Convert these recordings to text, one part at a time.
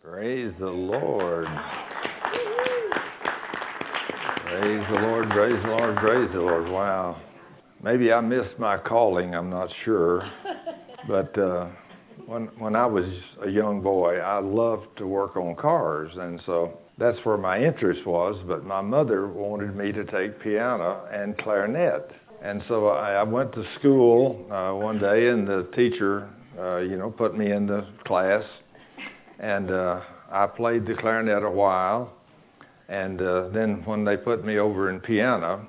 Praise the Lord. Praise the Lord, praise the Lord, praise the Lord. Wow. Maybe I missed my calling, I'm not sure. But when I was a young boy, I loved to work on cars. And so that's where my interest was. But my mother wanted me to take piano and clarinet. And so I went to school one day, and the teacher, put me in the class. And I played the clarinet a while, and then when they put me over in piano,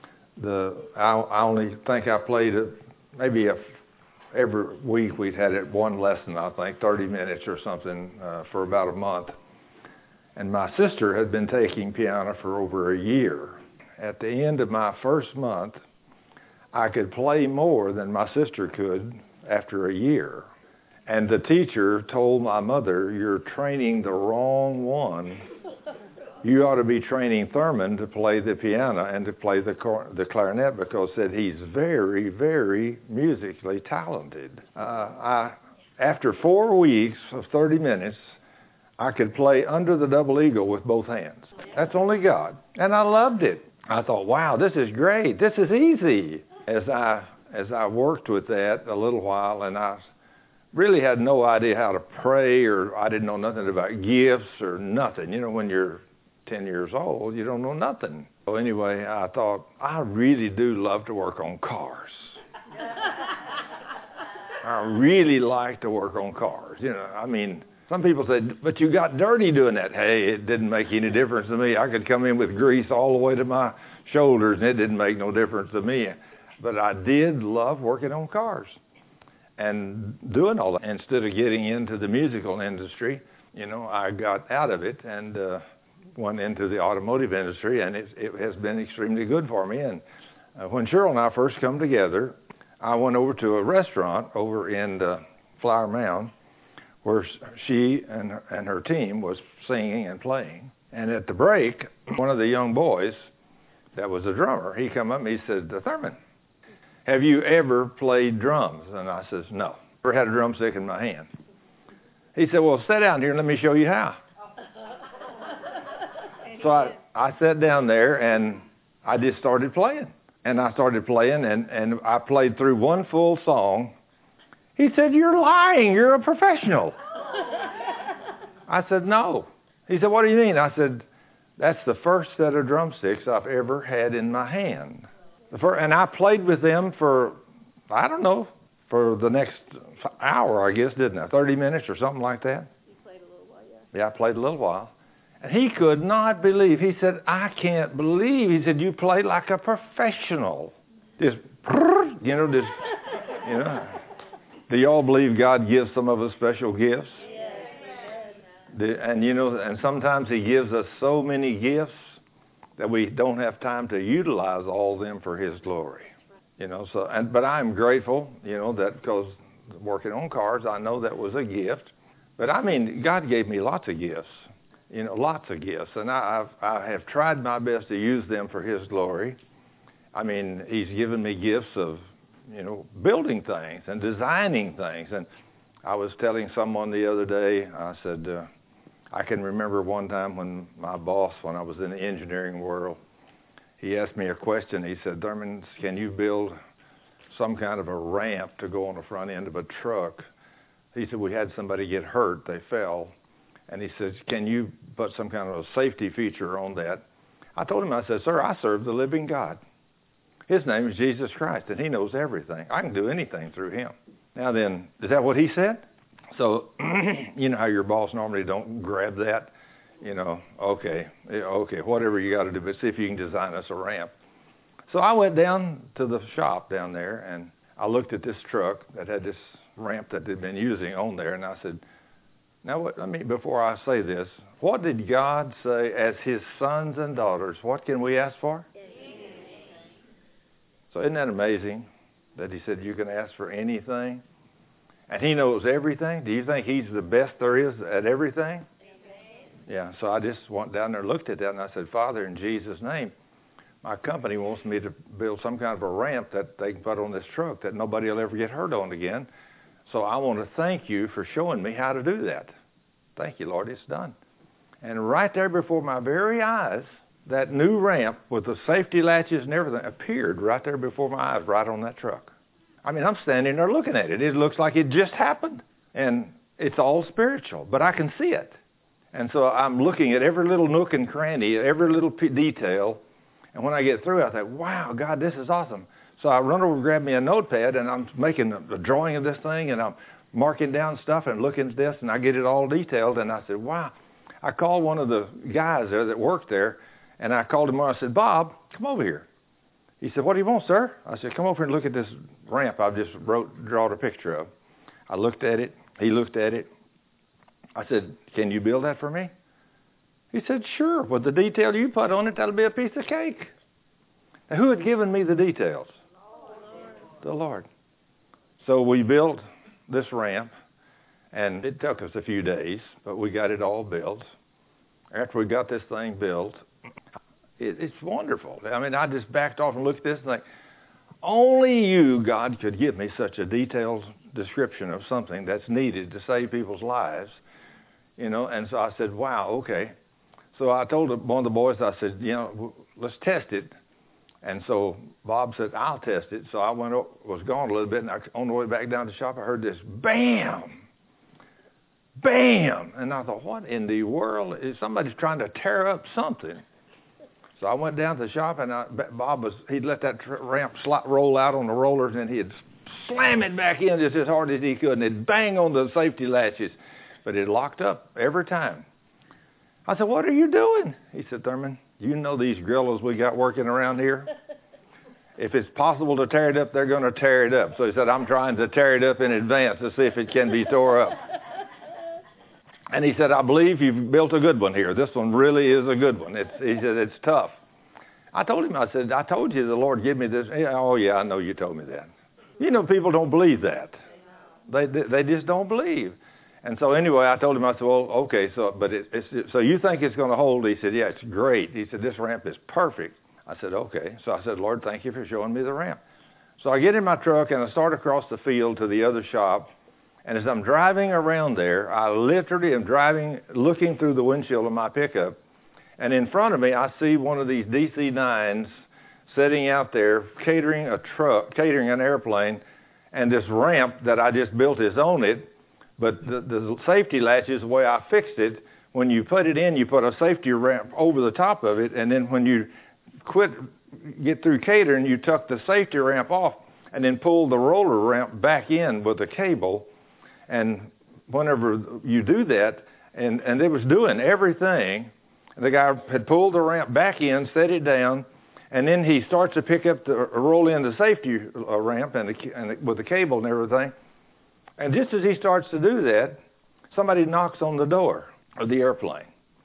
I only think I played it maybe every week. We'd had it one lesson, I think, 30 minutes or something for about a month. And my sister had been taking piano for over a year. At the end of my first month, I could play more than my sister could after a year. And the teacher told my mother, "You're training the wrong one. You ought to be training Thurman to play the piano and to play the clarinet, because," said, "he's very, very musically talented." After 4 weeks of 30 minutes, I could play Under the Double Eagle with both hands. That's only God. And I loved it. I thought, wow, this is great. This is easy. As I worked with that a little while, and I really had no idea how to pray, or I didn't know nothing about gifts or nothing. You know, when you're 10 years old, you don't know nothing. So anyway, I thought, I really do love to work on cars. I really like to work on cars. I mean, some people said, "But you got dirty doing that." Hey, it didn't make any difference to me. I could come in with grease all the way to my shoulders, and it didn't make no difference to me. But I did love working on cars and doing all that. Instead of getting into the musical industry, I got out of it and went into the automotive industry, and it has been extremely good for me. And when Cheryl and I first come together, I went over to a restaurant over in Flower Mound where she and her team was singing and playing. And at the break, one of the young boys that was a drummer, he come up and he said, "Thurman, have you ever played drums?" And I says, "No, never had a drumstick in my hand." He said, "Well, sit down here and let me show you how." So I sat down there and I just started playing. And I started playing and I played through one full song. He said, "You're lying. You're a professional." I said, "No." He said, "What do you mean?" I said, "That's the first set of drumsticks I've ever had in my hand." And I played with them for, I don't know, for the next hour, I guess, didn't I? 30 minutes or something like that. You played a little while, yeah. Yeah, I played a little while. And he could not believe. He said, "I can't believe." He said, "You play like a professional." Just. Do y'all believe God gives some of us special gifts? Yes. And sometimes He gives us so many gifts that we don't have time to utilize all of them for His glory. But I'm grateful, that because working on cars, I know that was a gift. But I mean, God gave me lots of gifts, lots of gifts. And I have tried my best to use them for His glory. I mean, He's given me gifts of, building things and designing things. And I was telling someone the other day, I said, I can remember one time when my boss, when I was in the engineering world, he asked me a question. He said, "Thurman, can you build some kind of a ramp to go on the front end of a truck?" He said, "We had somebody get hurt. They fell." And he says, "Can you put some kind of a safety feature on that?" I told him, I said, "Sir, I serve the living God. His name is Jesus Christ, and He knows everything. I can do anything through Him." Now then, is that what he said? So, you know how your boss normally don't grab that? Okay, whatever you got to do, but see if you can design us a ramp. So I went down to the shop down there, and I looked at this truck that had this ramp that they'd been using on there, and I said, "Now, before I say this, what did God say as His sons and daughters? What can we ask for?" So isn't that amazing that He said you can ask for anything? And He knows everything. Do you think He's the best there is at everything? Yeah, so I just went down there and looked at that, and I said, "Father, in Jesus' name, my company wants me to build some kind of a ramp that they can put on this truck that nobody will ever get hurt on again. So I want to thank You for showing me how to do that. thank you, Lord, it's done. And right there before my very eyes, that new ramp with the safety latches and everything appeared right there before my eyes, right on that truck. I mean, I'm standing there looking at it. It looks like it just happened. And it's all spiritual, but I can see it. And so I'm looking at every little nook and cranny, every little detail. And when I get through, I think, wow, God, this is awesome. So I run over and grab me a notepad, and I'm making a drawing of this thing, and I'm marking down stuff and looking at this, and I get it all detailed. And I said, wow. I called one of the guys there that worked there, and I called him on. I said, Bob, come over here. He said, what do you want, sir? I said, come over and look at this ramp I've just drawed a picture of. I looked at it. He looked at it. I said, can you build that for me? He said, sure. With the detail you put on it, that'll be a piece of cake. Now, who had given me the details? The Lord. So we built this ramp, and it took us a few days, but we got it all built. After we got this thing built, it's wonderful. I mean, I just backed off and looked at this and think, only you, God, could give me such a detailed description of something that's needed to save people's lives, you know. And so I said, wow, okay. So I told one of the boys, I said, you know, let's test it. And so Bob said, I'll test it. So I was gone a little bit, and on the way back down to the shop, I heard this bam, bam. And I thought, what in the world? Is somebody's trying to tear up something? So I went down to the shop, and he'd let that ramp roll out on the rollers, and he'd slam it back in just as hard as he could, and it'd bang on the safety latches. But it locked up every time. I said, what are you doing? He said, Thurman, you know these gorillas we got working around here? If it's possible to tear it up, they're going to tear it up. So he said, I'm trying to tear it up in advance to see if it can be tore up. And he said, I believe you've built a good one here. This one really is a good one. He said, it's tough. I told him, I said, I told you the Lord gave me this. Oh, yeah, I know you told me that. You know, people don't believe that. They just don't believe. And so anyway, I told him, I said, well, okay, so you think it's going to hold? He said, yeah, it's great. He said, this ramp is perfect. I said, okay. So I said, Lord, thank you for showing me the ramp. So I get in my truck, and I start across the field to the other shop. And as I'm driving around there, I literally am driving, looking through the windshield of my pickup. And in front of me, I see one of these DC-9s sitting out there catering an airplane. And this ramp that I just built is on it. But the safety latches, the way I fixed it, when you put it in, you put a safety ramp over the top of it. And then when you get through catering, you tuck the safety ramp off and then pull the roller ramp back in with a cable. And whenever you do that, and it was doing everything, the guy had pulled the ramp back in, set it down, and then he starts to pick up roll in the safety ramp and with the cable and everything. And just as he starts to do that, somebody knocks on the door of the airplane.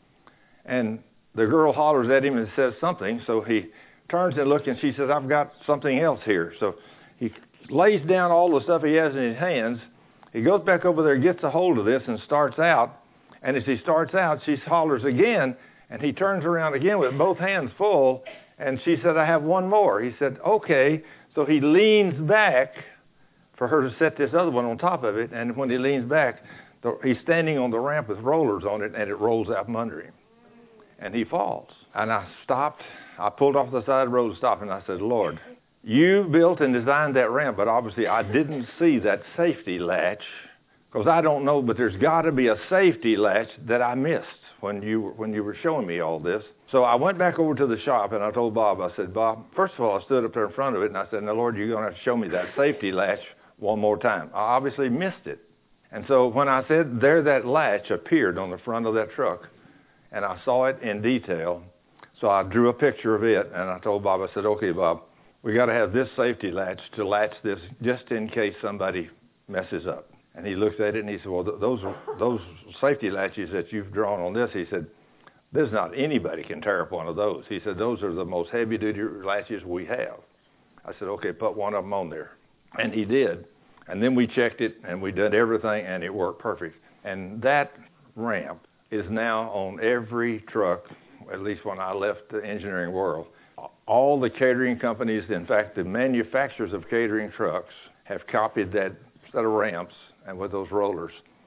And the girl hollers at him and says something, so he turns and looks, and she says, I've got something else here. So he lays down all the stuff he has in his hands. He goes back over there, gets a hold of this, and starts out. And as he starts out, she hollers again, and he turns around again with both hands full, and she said, I have one more. He said, okay. So he leans back for her to set this other one on top of it, and when he leans back, he's standing on the ramp with rollers on it, and it rolls out from under him. And he falls. And I stopped. I pulled off the side of the road and stopped, and I said, Lord, you built and designed that ramp, but obviously I didn't see that safety latch, because I don't know, but there's got to be a safety latch that I missed when you were showing me all this. So I went back over to the shop, and I told Bob, I said, Bob, first of all, I stood up there in front of it, and I said, now, Lord, you're going to have to show me that safety latch one more time. I obviously missed it. And so when I said there, that latch appeared on the front of that truck, and I saw it in detail. So I drew a picture of it, and I told Bob, I said, okay, Bob, we got to have this safety latch to latch this just in case somebody messes up. And he looked at it, and he said, well, those safety latches that you've drawn on this, he said, there's not anybody can tear up one of those. He said, those are the most heavy-duty latches we have. I said, okay, put one of them on there. And he did. And then we checked it, and we did everything, and it worked perfect. And that ramp is now on every truck, at least when I left the engineering world. All the catering companies, in fact, the manufacturers of catering trucks have copied that set of ramps and with those rollers.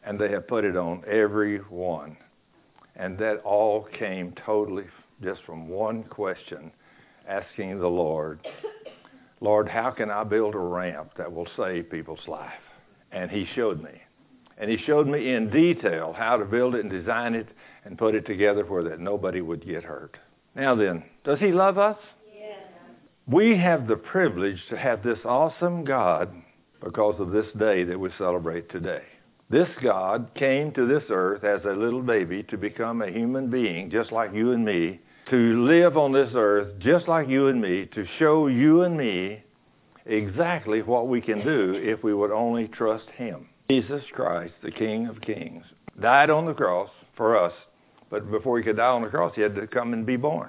And they have put it on every one. And that all came totally just from one question, asking the Lord, Lord, how can I build a ramp that will save people's life? And he showed me. And he showed me in detail how to build it and design it and put it together where that nobody would get hurt. Now then, does he love us? Yes. We have the privilege to have this awesome God because of this day that we celebrate today. This God came to this earth as a little baby to become a human being just like you and me, to live on this earth just like you and me, to show you and me exactly what we can do if we would only trust him. Jesus Christ, the King of Kings, died on the cross for us, but before he could die on the cross, he had to come and be born.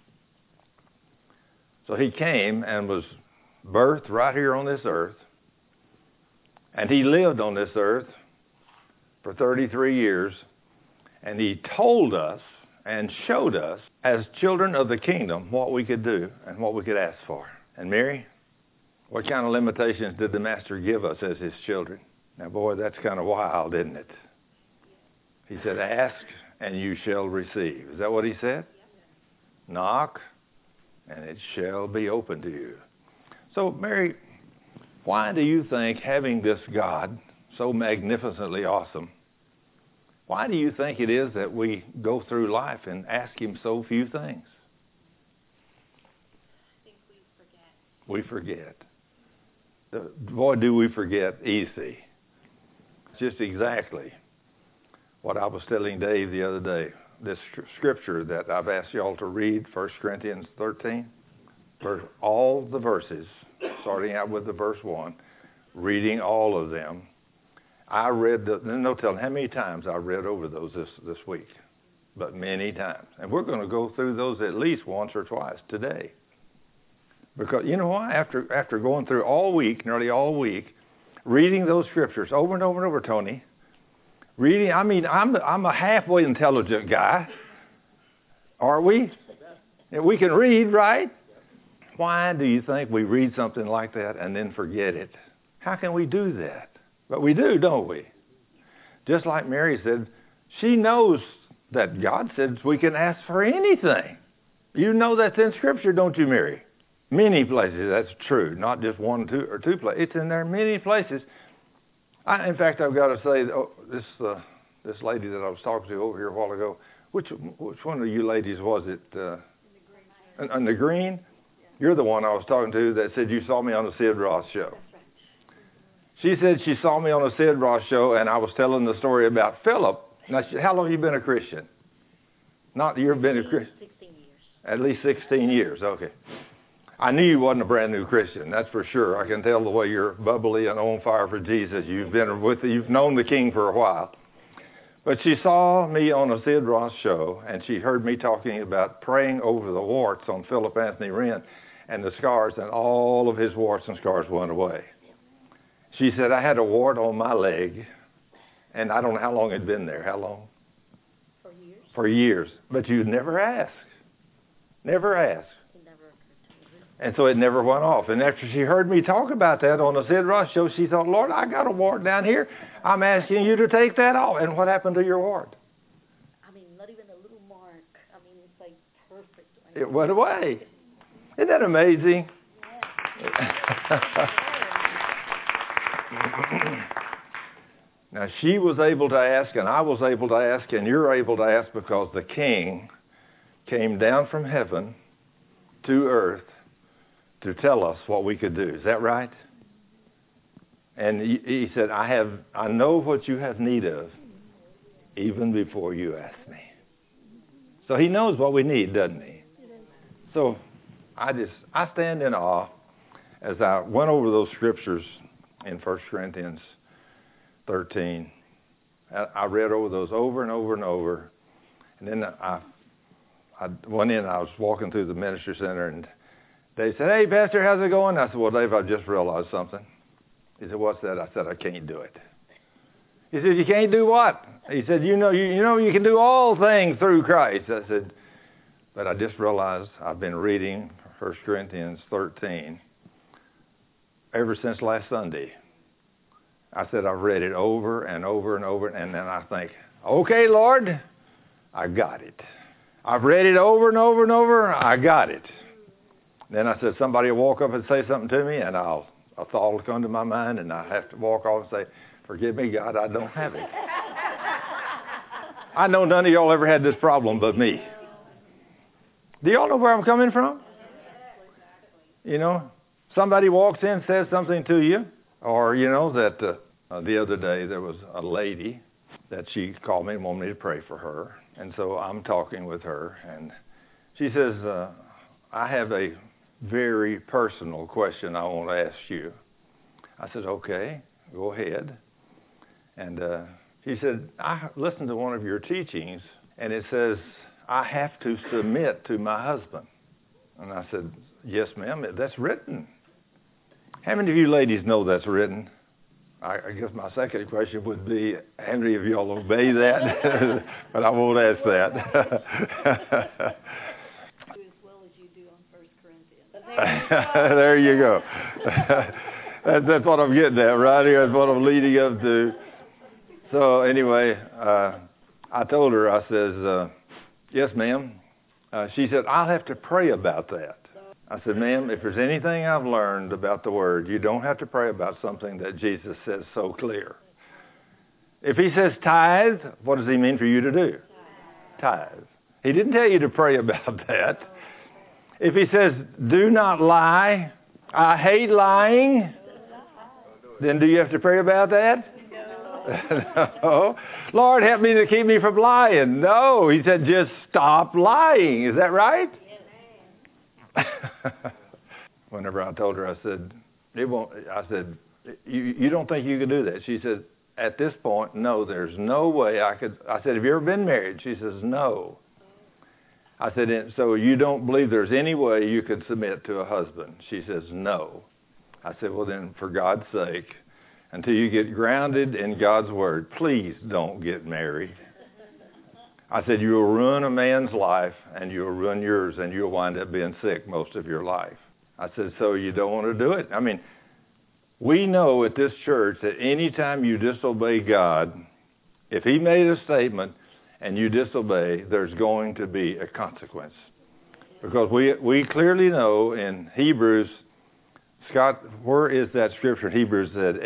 So he came and was birthed right here on this earth, and he lived on this earth for 33 years, and he told us and showed us as children of the kingdom what we could do and what we could ask for. And Mary, what kind of limitations did the Master give us as his children? Now, boy, that's kind of wild, isn't it? He said, ask and you shall receive. Is that what he said? Knock and it shall be open to you. So, Mary, why do you think having this God so magnificently awesome, why do you think it is that we go through life and ask him so few things? I think we forget. We forget. Boy, do we forget easy. Just exactly what I was telling Dave the other day. This scripture that I've asked y'all to read, 1 Corinthians 13, all the verses, starting out with the verse 1, reading all of them. I read, no telling how many times I read over those this week, but many times. And we're going to go through those at least once or twice today. Because you know why? After going through all week, nearly all week, reading those scriptures over and over and over, Tony, reading, I mean, I'm a halfway intelligent guy. Are we? We can read, right? Why do you think we read something like that and then forget it? How can we do that? But we do, don't we? Just like Mary said, she knows that God says we can ask for anything. You know that's in Scripture, don't you, Mary? Many places that's true, not just one or two places. It's in there many places. In fact, I've got to say, this lady that I was talking to over here a while ago, which one of you ladies was it? In the green? You're the one I was talking to that said you saw me on the Sid Ross show. She said she saw me on a Sid Ross show, and I was telling the story about Philip. Now, how long have you been a Christian? Not you've been a Christian? 16 years. At least 16 years, okay. I knew you wasn't a brand new Christian, that's for sure. I can tell the way you're bubbly and on fire for Jesus. You've known the King for a while. But she saw me on a Sid Ross show, and she heard me talking about praying over the warts on Philip Anthony Wren and the scars, and all of his warts and scars went away. She said, I had a wart on my leg, and I don't know how long it had been there. How long? For years. For years. But you never asked. Never asked. It never occurred to me. And so it never went off. And after she heard me talk about that on the Sid Ross show, she thought, Lord, I got a wart down here. I'm asking you to take that off. And what happened to your wart? I mean, not even a little mark. I mean, it's like perfect. It went away. Isn't that amazing? Yeah. Now, she was able to ask, and I was able to ask, and you're able to ask because the King came down from heaven to earth to tell us what we could do. Is that right? And he said, I know what you have need of even before you ask me. So he knows what we need, doesn't he? So I stand in awe as I went over those scriptures in 1 Corinthians 13. I read over those over and over and over. And then I went in, I was walking through the ministry center, and they said, hey, Pastor, how's it going? I said, well, Dave, I just realized something. He said, what's that? I said, I can't do it. He said, you can't do what? He said, you know you can do all things through Christ. I said, but I just realized I've been reading 1 Corinthians 13 ever since last Sunday. I said, I've read it over and over and over, and then I think, okay, Lord, I got it. I've read it over and over and over, I got it. Then I said, somebody will walk up and say something to me, and a thought will come to my mind, and I have to walk off and say, forgive me, God, I don't have it. I know none of y'all ever had this problem but me. Do y'all know where I'm coming from? You know, somebody walks in, says something to you, or, you know, that the other day there was a lady that she called me and wanted me to pray for her. And so I'm talking with her, and she says, I have a very personal question I want to ask you. I said, okay, go ahead. And she said, I listened to one of your teachings, and it says, I have to submit to my husband. And I said, yes, ma'am, that's written. How many of you ladies know that's written? I guess my second question would be, how many of y'all obey that? But I won't ask that. As well as you do on 1 Corinthians. There you go. That's what I'm getting at right here. That's what I'm leading up to. So anyway, I told her, I says, yes, ma'am. She said, I'll have to pray about that. I said, ma'am, if there's anything I've learned about the Word, you don't have to pray about something that Jesus says so clear. If he says tithe, what does he mean for you to do? Tithe. He didn't tell you to pray about that. If he says, do not lie, I hate lying, then do you have to pray about that? No. Lord, help me to keep me from lying. No, he said, just stop lying. Is that right? Whenever I told her, I said, you don't think you could do that? She said, at this point, no, there's no way I could. I said, have you ever been married? She says, no. I said, so you don't believe there's any way you could submit to a husband? She says, no. I said, well then, for God's sake, until you get grounded in God's Word, please don't get married. I said, you will ruin a man's life, and you'll ruin yours, and you'll wind up being sick most of your life. I said, so you don't want to do it? I mean, we know at this church that any time you disobey God, if he made a statement and you disobey, there's going to be a consequence. Because we clearly know in Hebrews, Scott, where is that scripture in Hebrews that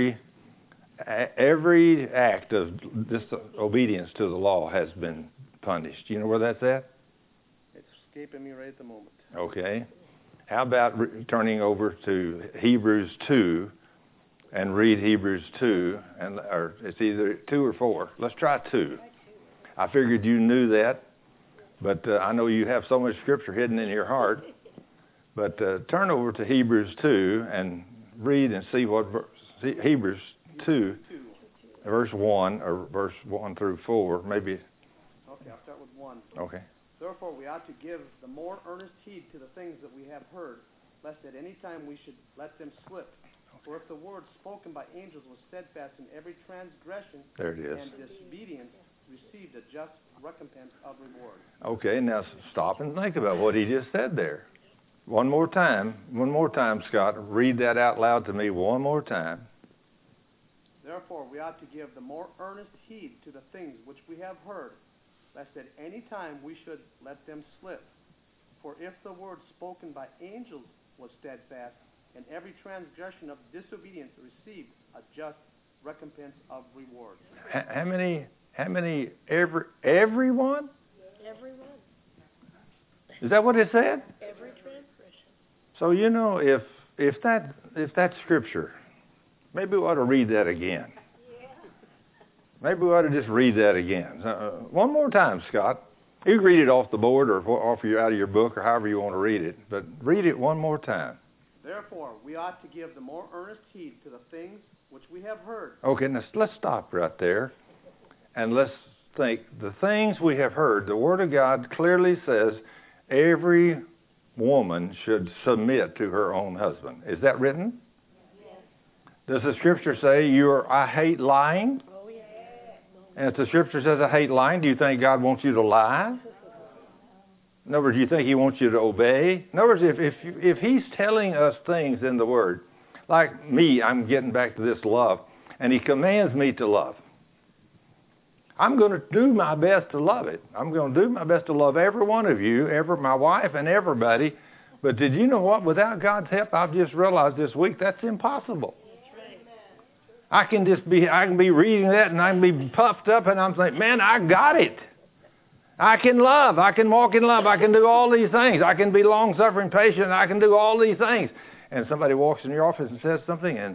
every act of disobedience to the law has been punished? Do you know where that's at? It's escaping me right at the moment. Okay. How about turning over to Hebrews 2 and read Hebrews 2, or it's either 2 or 4. Let's try 2. I figured you knew that, but I know you have so much scripture hidden in your heart. But turn over to Hebrews 2 and read and see what Hebrews 2, verse 1, or verse 1 through 4, maybe. Okay, I'll start with 1. Okay. Therefore, we ought to give the more earnest heed to the things that we have heard, lest at any time we should let them slip. For if the word spoken by angels was steadfast, in every transgression there it is. And disobedience received a just recompense of reward. Okay, now stop and think about what he just said there. One more time, Scott. Read that out loud to me one more time. Therefore, we ought to give the more earnest heed to the things which we have heard, lest at any time we should let them slip. For if the word spoken by angels was steadfast, and every transgression of disobedience received a just recompense of reward. How many, everyone? Everyone. Is that what it said? Every transgression. So, you know, if that's scripture, maybe we ought to read that again. Maybe we ought to just read that again. One more time, Scott. You can read it off the board or off out of your book or however you want to read it. But read it one more time. Therefore, we ought to give the more earnest heed to the things which we have heard. Okay, now let's stop right there. And let's think. The things we have heard, the Word of God clearly says every woman should submit to her own husband. Is that written? Yes. Does the Scripture say I hate lying? Oh, yeah. And if the Scripture says I hate lying, do you think God wants you to lie? In other words, do you think he wants you to obey? In other words, if he's telling us things in the Word, like me, I'm getting back to this love. and He commands me to love. I'm going to do my best to love it. I'm going to do my best to love every one of you, my wife and everybody. But did you know what? Without God's help, I've just realized this week that's impossible. I can be reading that and I can be puffed up and I'm saying, man, I got it. I can love. I can walk in love. I can do all these things. I can be long-suffering, patient. I can do all these things. And somebody walks in your office and says something, and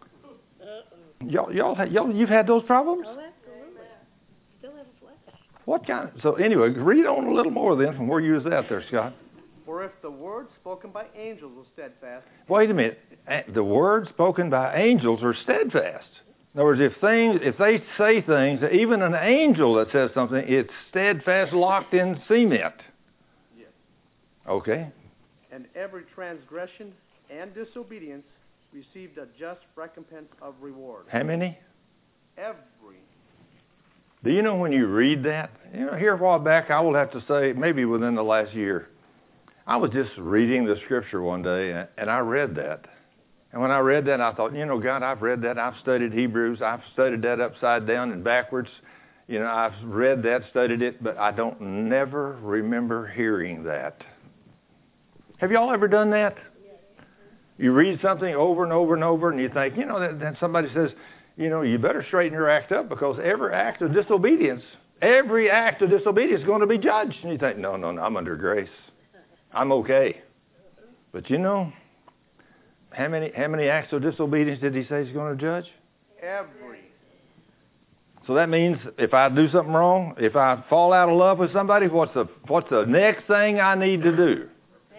you've had those problems? Oh, absolutely. Still have a flesh. What kind of, so anyway, read on a little more then from where you was at there, Scott. For if the word spoken by angels was steadfast. Wait a minute. The word spoken by angels are steadfast. In other words, if they say things, even an angel that says something, it's steadfast, locked in cement. Yes. Okay. And every transgression and disobedience received a just recompense of reward. How many? Every. Do you know when you read that? You know, here a while back, I will have to say, maybe within the last year, I was just reading the scripture one day, and I read that. And when I read that, I thought, you know, God, I've read that. I've studied Hebrews. I've studied that upside down and backwards. You know, I've read that, studied it, but I don't never remember hearing that. Have y'all ever done that? You read something over and over and over, and you think, you know, then somebody says, you know, you better straighten your act up because every act of disobedience is going to be judged. And you think, no, I'm under grace. I'm okay. But you know, how many acts of disobedience did He say He's going to judge? Every. So that means if I do something wrong, if I fall out of love with somebody, what's the next thing I need to do?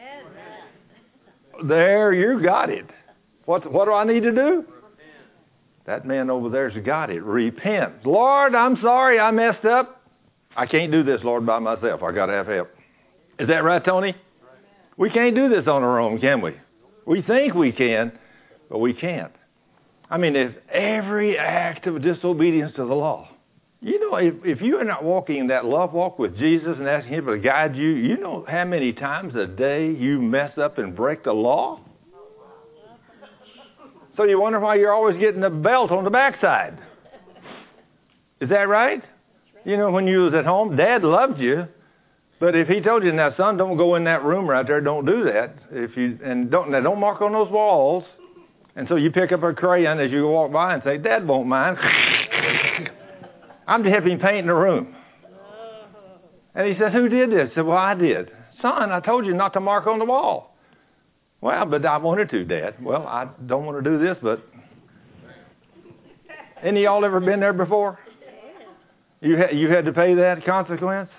There, you got it. What do I need to do? That man over there's got it. Repent. Lord, I'm sorry I messed up. I can't do this, Lord, by myself. I got to have help. Is that right, Tony? We can't do this on our own, can we? We think we can, but we can't. I mean, if every act of disobedience to the law, you know, if you are not walking that love walk with Jesus and asking Him to guide you, you know how many times a day you mess up and break the law? So you wonder why you're always getting the belt on the backside. Is that right? You know, when you was at home, Dad loved you. But if he told you, now, son, don't go in that room right there, don't do that. Don't mark on those walls. And so you pick up a crayon as you walk by and say, Dad won't mind. I'm just helping paint in the room. And he said, who did this? I said, well, I did. Son, I told you not to mark on the wall. Well, but I wanted to, Dad. Well, I don't want to do this, but any of y'all ever been there before? You had to pay that consequence?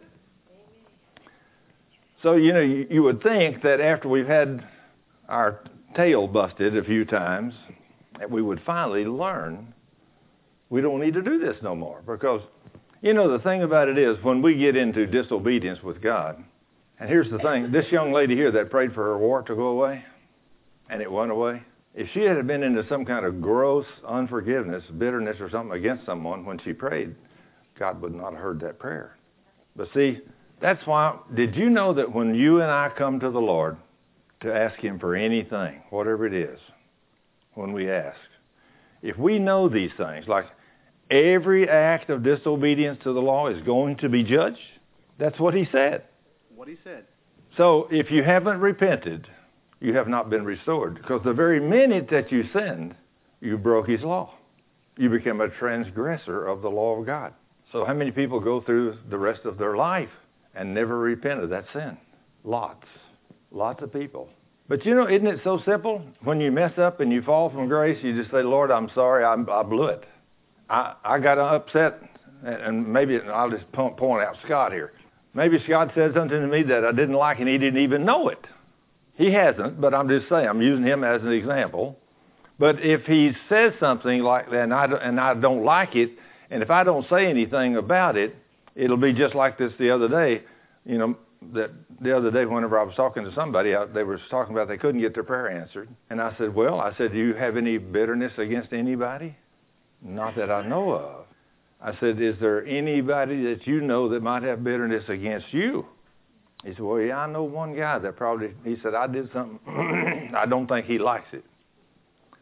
So, you know, you would think that after we've had our tail busted a few times, that we would finally learn we don't need to do this no more. Because, you know, the thing about it is when we get into disobedience with God, and here's the thing, this young lady here that prayed for her wart to go away, and it went away, if she had been into some kind of gross unforgiveness, bitterness or something against someone when she prayed, God would not have heard that prayer. But see, that's why, did you know that when you and I come to the Lord to ask Him for anything, whatever it is, when we ask, if we know these things, like every act of disobedience to the law is going to be judged, that's what He said. What He said. So if you haven't repented, you have not been restored. Because the very minute that you sinned, you broke His law. You became a transgressor of the law of God. So how many people go through the rest of their life and never repent of that sin? Lots of people. But you know, isn't it so simple? When you mess up and you fall from grace, you just say, Lord, I'm sorry, I blew it. I got upset, and maybe I'll just point out Scott here. Maybe Scott said something to me that I didn't like and he didn't even know it. He hasn't, but I'm just saying, I'm using him as an example. But if he says something like that and I don't like it, and if I don't say anything about it, it'll be just like this the other day. You know, that the other day whenever I was talking to somebody, they were talking about they couldn't get their prayer answered. And I said, do you have any bitterness against anybody? Not that I know of. I said, is there anybody that you know that might have bitterness against you? He said, well, yeah, I know one guy that probably, he said, I did something, I don't think he likes it.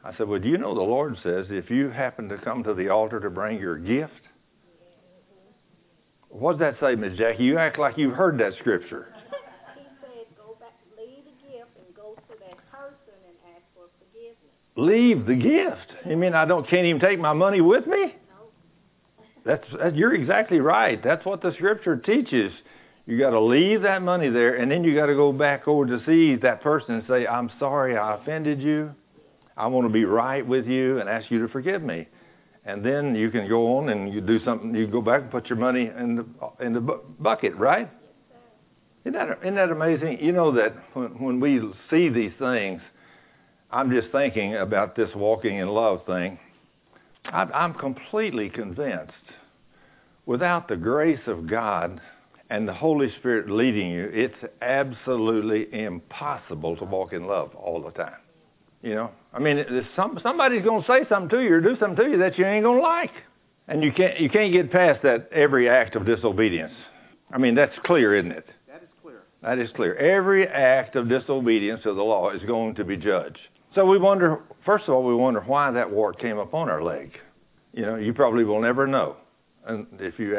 I said, well, do you know the Lord says if you happen to come to the altar to bring your gift? What does that say, Miss Jackie? You act like you've heard that scripture. He said, go back, leave the gift and go to that person and ask for forgiveness. Leave the gift? You mean can't even take my money with me? No. You're exactly right. That's what the scripture teaches. You got to leave that money there, and then you got to go back over to see that person and say, I'm sorry I offended you. I want to be right with you and ask you to forgive me. And then you can go on and you do something. You go back and put your money in the bucket, right? Isn't that amazing? You know that when we see these things, I'm just thinking about this walking in love thing. I'm completely convinced without the grace of God and the Holy Spirit leading you, it's absolutely impossible to walk in love all the time. You know, I mean, somebody's going to say something to you or do something to you that you ain't going to like. And you can't get past that every act of disobedience. I mean, that's clear, isn't it? That is clear. That is clear. Every act of disobedience to the law is going to be judged. So first of all, we wonder why that wart came upon our leg. You know, you probably will never know. And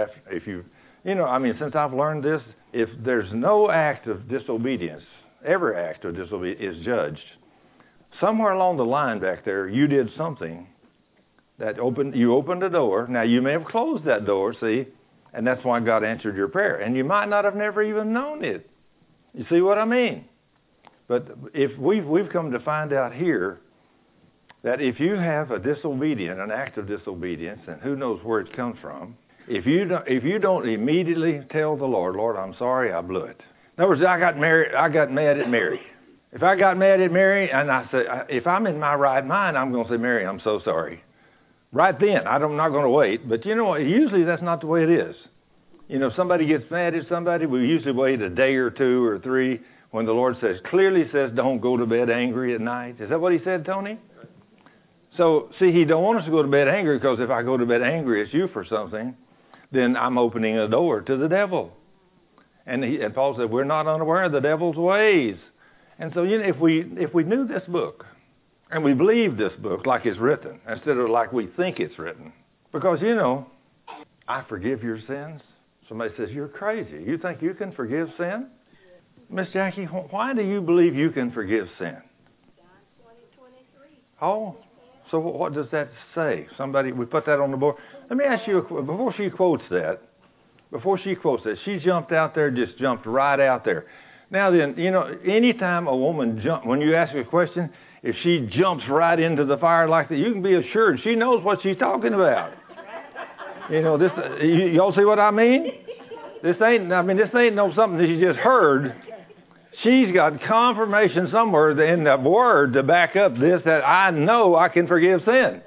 since I've learned this, if there's no act of disobedience, every act of disobedience is judged. Somewhere along the line back there, you did something that you opened a door. Now, you may have closed that door, see, and that's why God answered your prayer. And you might not have never even known it. You see what I mean? But if we've come to find out here that if you have an act of disobedience, and who knows where it comes from, if you don't immediately tell the Lord, I'm sorry, I blew it. In other words, I got mad at Mary. If I got mad at Mary and I said, if I'm in my right mind, I'm going to say, Mary, I'm so sorry. Right then, I'm not going to wait. But you know what? Usually that's not the way it is. You know, if somebody gets mad at somebody, we usually wait a day or two or three when the Lord clearly says, don't go to bed angry at night. Is that what he said, Tony? So, see, he don't want us to go to bed angry because if I go to bed angry at you for something, then I'm opening a door to the devil. And Paul said, we're not unaware of the devil's ways. And so, you know, if we knew this book and we believed this book like it's written instead of like we think it's written, because, you know, I forgive your sins. Somebody says, you're crazy. You think you can forgive sin? Miss Jackie, why do you believe you can forgive sin? John 20:23. Oh, so what does that say? We put that on the board. Let me ask you, before she quotes that, she jumped out there, just jumped right out there. Now then, you know, anytime a woman when you ask her a question, if she jumps right into the fire like that, you can be assured she knows what she's talking about. You know, y'all see what I mean? This ain't no something that she just heard. She's got confirmation somewhere in the Word to back up this, that I know I can forgive sin. Amen.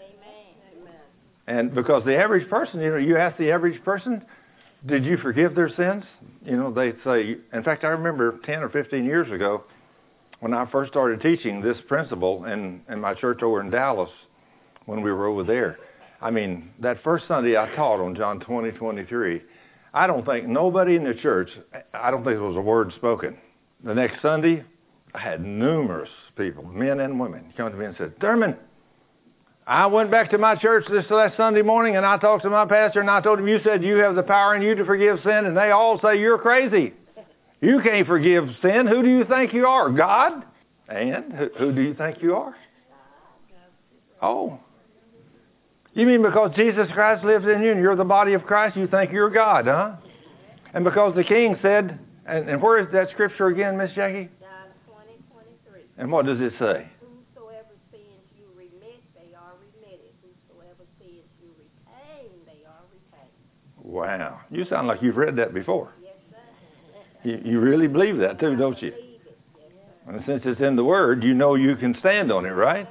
And because the average person, you know, you ask the average person, did you forgive their sins? You know, they'd say, in fact, I remember 10 or 15 years ago when I first started teaching this principle in my church over in Dallas when we were over there. I mean, that first Sunday I taught on John 20:23. I don't think nobody in the church, I don't think there was a word spoken. The next Sunday, I had numerous people, men and women, come to me and said, Thurman, I went back to my church this last Sunday morning and I talked to my pastor and I told him, you said you have the power in you to forgive sin, and they all say you're crazy. You can't forgive sin. Who do you think you are? God? And who do you think you are? Oh. You mean because Jesus Christ lives in you and you're the body of Christ, you think you're God, huh? And because the king said, and where is that scripture again, Miss Jackie? John 20:23. And what does it say? Whosoever sins you remit, they are remitted. Whosoever sins you retain, they are retained. Wow. You sound like you've read that before. Yes, sir. You really believe that too, don't you? Believe it. Yes, sir. And since it's in the Word, you know you can stand on it, right?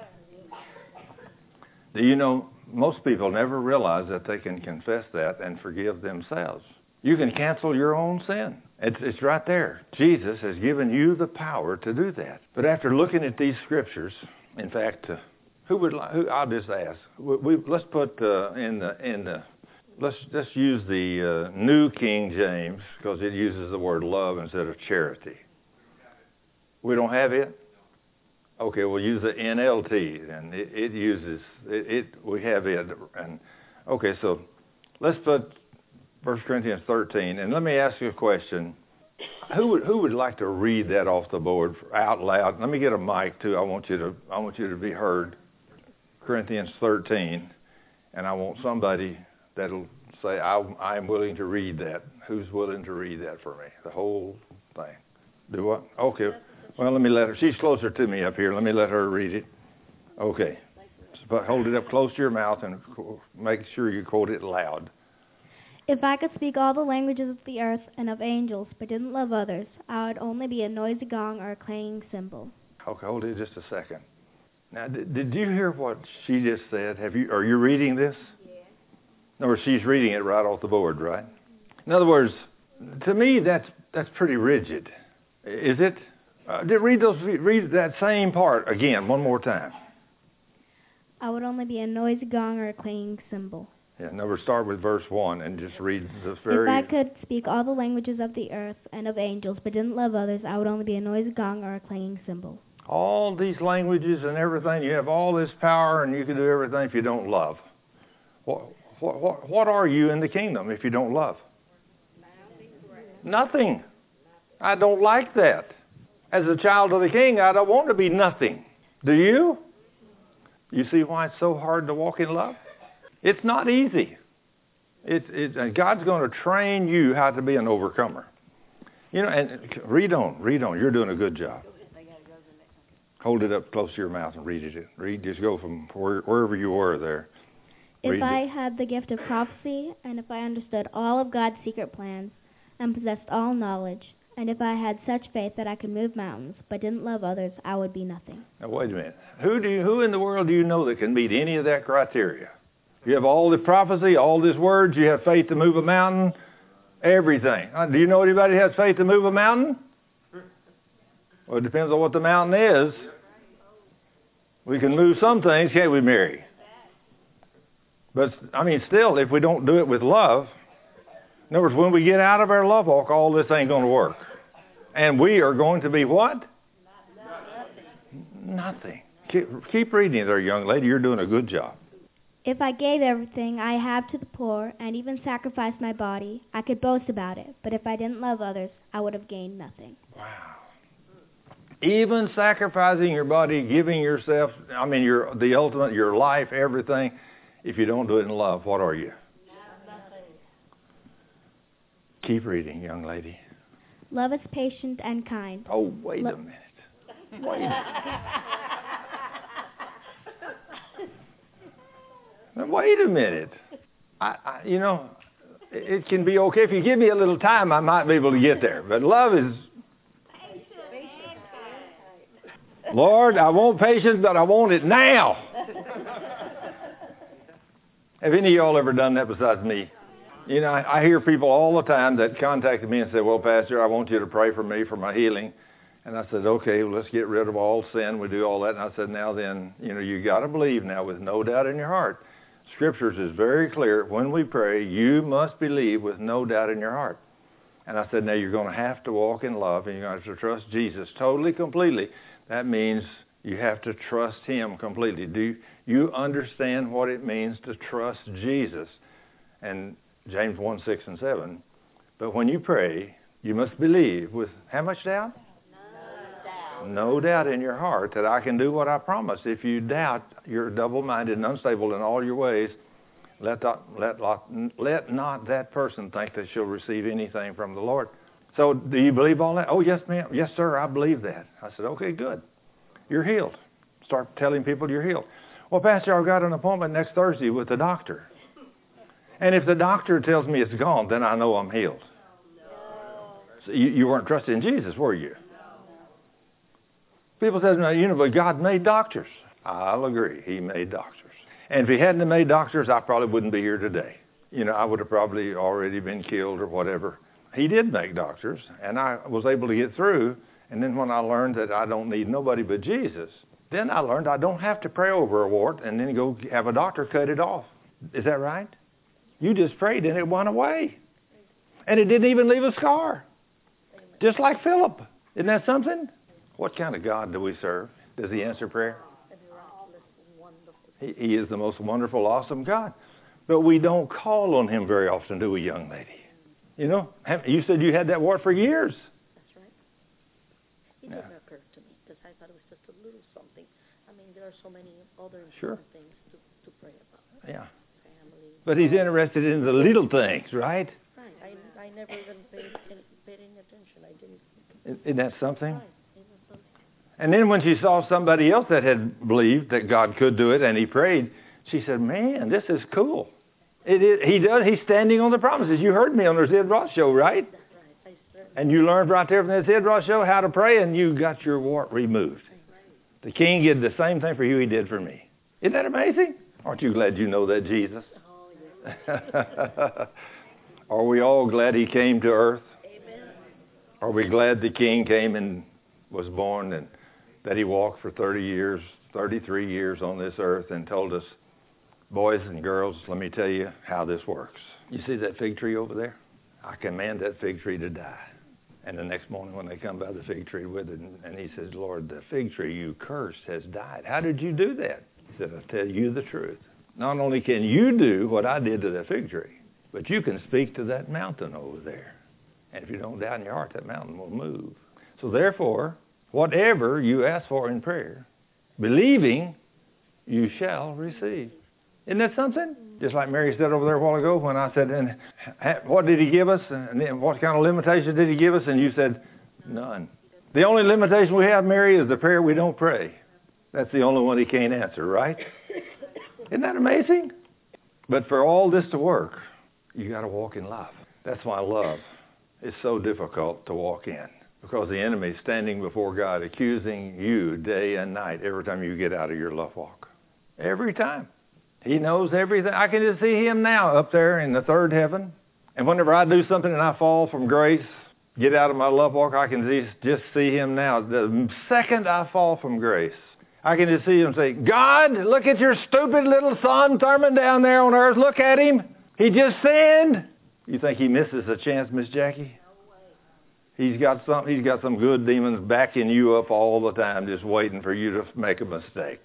Do you know, most people never realize that they can confess that and forgive themselves. You can cancel your own sin. It's right there. Jesus has given you the power to do that. But after looking at these scriptures, in fact, I'll just ask. Let's put let's just use the New King James because it uses the word love instead of charity. We don't have it? Okay, we'll use the NLT, and it uses, we have it. And okay, so let's put 1 Corinthians 13, and let me ask you a question. Who would like to read that off the board out loud? Let me get a mic too. I want you to be heard. Corinthians 13, and I want somebody that'll say, I am willing to read that. Who's willing to read that for me? The whole thing. Do what? Okay. Well, let me let her. She's closer to me up here. Let me let her read it. Okay. So hold it up close to your mouth and make sure you quote it loud. If I could speak all the languages of the earth and of angels, but didn't love others, I would only be a noisy gong or a clanging cymbal. Okay, hold it just a second. Now, did you hear what she just said? Are you reading this? Yeah. In other words, she's reading it right off the board, right? In other words, to me, that's pretty rigid. Is it? Read that same part again, one more time. I would only be a noisy gong or a clanging cymbal. Yeah, in other words, start with verse 1 and just read the very... If I could speak all the languages of the earth and of angels, but didn't love others, I would only be a noisy gong or a clanging cymbal. All these languages and everything, you have all this power and you can do everything if you don't love. What are you in the kingdom if you don't love? Nothing. I don't like that. As a child of the King, I don't want to be nothing. Do you? You see why it's so hard to walk in love? It's not easy. And God's going to train you how to be an overcomer. You know, and read on. You're doing a good job. Hold it up close to your mouth and read it. Just go from wherever you were there. If I had the gift of prophecy, and if I understood all of God's secret plans, and possessed all knowledge, and if I had such faith that I could move mountains, but didn't love others, I would be nothing. Now wait a minute. Who in the world do you know that can meet any of that criteria? You have all the prophecy, all these words, you have faith to move a mountain, everything. Do you know anybody who has faith to move a mountain? Well, it depends on what the mountain is. We can move some things, can't we, Mary? But, I mean, still, if we don't do it with love, in other words, when we get out of our love walk, all this ain't going to work. And we are going to be what? Nothing. Keep reading there, young lady. You're doing a good job. If I gave everything I have to the poor and even sacrificed my body, I could boast about it. But if I didn't love others, I would have gained nothing. Wow. Even sacrificing your body, giving yourself, the ultimate, your life, everything, if you don't do it in love, what are you? Nothing. Keep reading, young lady. Love is patient and kind. Oh, wait a minute. Wait a minute. It can be okay. If you give me a little time, I might be able to get there. But love is... Lord, I want patience, but I want it now. Have any of y'all ever done that besides me? You know, I hear people all the time that contact me and say, well, Pastor, I want you to pray for me for my healing. And I said, okay, well, let's get rid of all sin. We do all that. And I said, now then, you got to believe now with no doubt in your heart. Scriptures is very clear. When we pray, you must believe with no doubt in your heart. And I said, now you're going to have to walk in love and you're going to have to trust Jesus totally, completely. That means you have to trust Him completely. Do you understand what it means to trust Jesus? And James 1, 6 and 7. But when you pray, you must believe with how much doubt? No doubt in your heart that I can do what I promised. If you doubt, you're double-minded and unstable in all your ways. Let not that person think that she'll receive anything from the Lord. So do you believe all that? Oh, yes, ma'am. Yes, sir, I believe that. I said, okay, good. You're healed. Start telling people you're healed. Well, Pastor, I've got an appointment next Thursday with the doctor. And if the doctor tells me it's gone, then I know I'm healed. So you weren't trusting in Jesus, were you? People say, but God made doctors. I'll agree. He made doctors. And if He hadn't made doctors, I probably wouldn't be here today. I would have probably already been killed or whatever. He did make doctors, and I was able to get through. And then when I learned that I don't need nobody but Jesus, then I learned I don't have to pray over a wart and then go have a doctor cut it off. Is that right? You just prayed and it went away. And it didn't even leave a scar. Just like Philip. Isn't that something? What kind of God do we serve? Does he answer prayer? Miraculous, wonderful. He is the most wonderful, awesome God. But we don't call on him very often, do we, young lady? You know, you said you had that wart for years. That's right. It didn't occur to me because I thought it was just a little something. I mean, there are so many other important things to pray about. Yeah. Family. But he's interested in the little things, right? Right. I never even paid any attention. I didn't. Isn't that something? Right. It was something. And then when she saw somebody else that had believed that God could do it and he prayed, she said, man, this is cool. He's standing on the promises. You heard me on the Sid Roth show, right? That's right. And you learned right there from the Sid Roth show how to pray, and you got your wart removed. The King did the same thing for you he did for me. Isn't that amazing? Aren't you glad you know that Jesus? Oh, yes. Are we all glad he came to earth? Amen. Are we glad the King came and was born and that he walked for 33 years on this earth and told us, boys and girls, let me tell you how this works. You see that fig tree over there? I command that fig tree to die. And the next morning when they come by the fig tree with it, and he says, Lord, the fig tree you cursed has died. How did you do that? He said, I'll tell you the truth. Not only can you do what I did to the fig tree, but you can speak to that mountain over there. And if you don't doubt in your heart, that mountain will move. So therefore, whatever you ask for in prayer, believing, you shall receive. Isn't that something? Just like Mary said over there a while ago when I said, and what did he give us? And then what kind of limitations did he give us? And you said, none. The only limitation we have, Mary, is the prayer we don't pray. That's the only one he can't answer, right? Isn't that amazing? But for all this to work, you got to walk in love. That's why love is so difficult to walk in. Because the enemy is standing before God accusing you day and night every time you get out of your love walk. Every time. He knows everything. I can just see him now up there in the third heaven. And whenever I do something and I fall from grace, get out of my love walk, I can just see him now. The second I fall from grace, I can just see him say, God, look at your stupid little son Thurman down there on earth. Look at him. He just sinned. You think he misses a chance, Miss Jackie? He's got some good demons backing you up all the time, just waiting for you to make a mistake.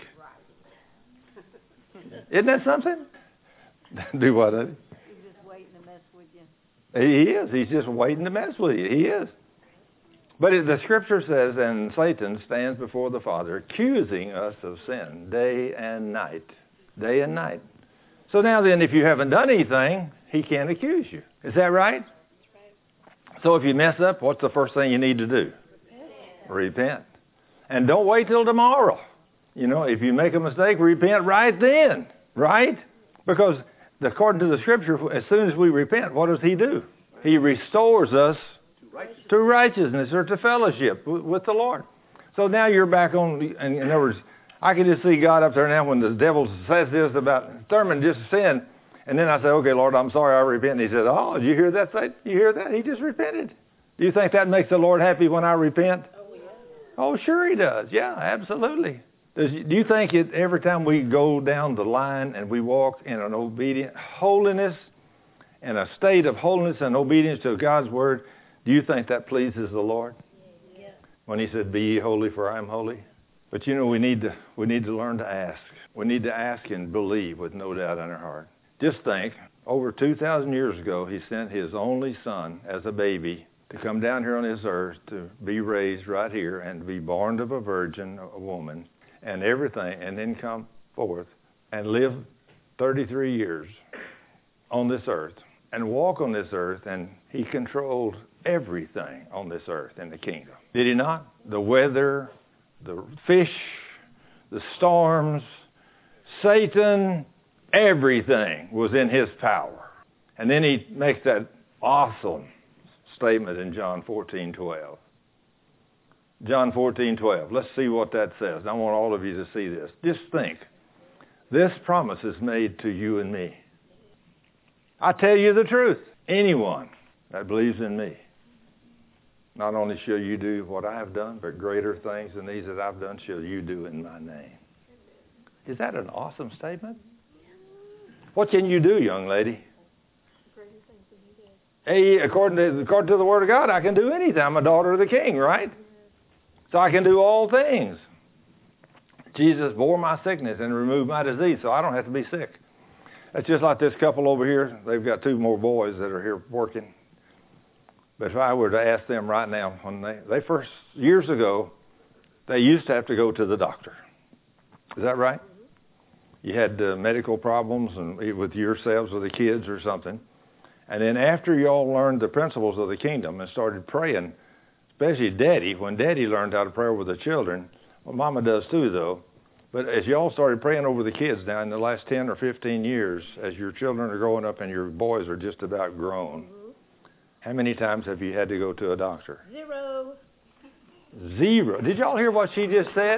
Isn't that something? Do what, Eddie? He's just waiting to mess with you. He is. He's just waiting to mess with you. He is. But the Scripture says, and Satan stands before the Father, accusing us of sin day and night. Day and night. So now then, if you haven't done anything, he can't accuse you. Is that right? That's right. So if you mess up, what's the first thing you need to do? Repent. And don't wait till tomorrow. You know, if you make a mistake, repent right then. Right? Because according to the Scripture, as soon as we repent, what does he do? He restores us to righteousness or to fellowship with the Lord. So now you're back on, in other words, I can just see God up there now when the devil says this about Thurman just sinned. And then I say, okay, Lord, I'm sorry, I repent. And he says, oh, did you hear that? You hear that? He just repented. Do you think that makes the Lord happy when I repent? Oh, sure he does. Yeah, absolutely. Do you think every time we go down the line and we walk in an obedient holiness, in a state of holiness and obedience to God's word, do you think that pleases the Lord? Yeah. When he said, be ye holy for I am holy? But you know, we need to learn to ask. We need to ask and believe with no doubt in our heart. Just think, over 2,000 years ago, he sent his only son as a baby to come down here on this earth to be raised right here and to be born of a virgin, a woman, and everything, and then come forth and live 33 years on this earth and walk on this earth, and he controlled everything on this earth in the kingdom. Did he not? The weather, the fish, the storms, Satan, everything was in his power. And then he makes that awesome statement in John 14:12. John 14:12. Let's see what that says. I want all of you to see this. Just think. This promise is made to you and me. I tell you the truth. Anyone that believes in me, not only shall you do what I have done, but greater things than these that I've done shall you do in my name. Is that an awesome statement? What can you do, young lady? Hey, according to the Word of God, I can do anything. I'm a daughter of the King, right? So I can do all things. Jesus bore my sickness and removed my disease, so I don't have to be sick. That's just like this couple over here. They've got 2 more boys that are here working. But if I were to ask them right now, when they first, years ago, they used to have to go to the doctor. Is that right? Mm-hmm. You had medical problems and with yourselves or the kids or something. And then after you all learned the principles of the kingdom and started praying, especially Daddy, when Daddy learned how to pray over the children, well, Mama does too, though. But as you all started praying over the kids now in the last 10 or 15 years, as your children are growing up and your boys are just about grown, mm-hmm. How many times have you had to go to a doctor? 0. 0. Did y'all hear what she just said?